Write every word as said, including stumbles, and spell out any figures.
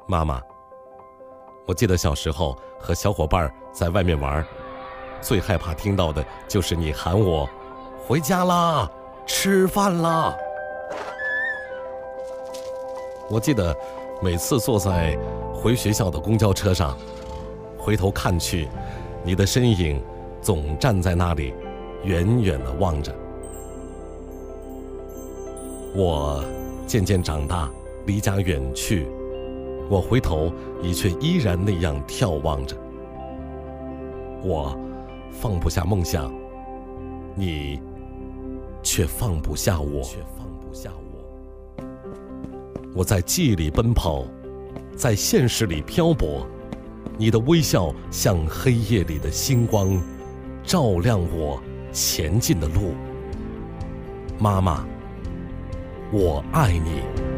妈妈，我记得小时候和小伙伴在外面玩，最害怕听到的就是你喊我回家啦，吃饭啦。我记得每次坐在回学校的公交车上，回头看去，你的身影总站在那里，远远地望着。我渐渐长大，离家远去，我回头，你却依然那样眺望着。我放不下梦想，你却放不下我。我在记忆里奔跑，在现实里漂泊，你的微笑像黑夜里的星光，照亮我前进的路。妈妈，我爱你。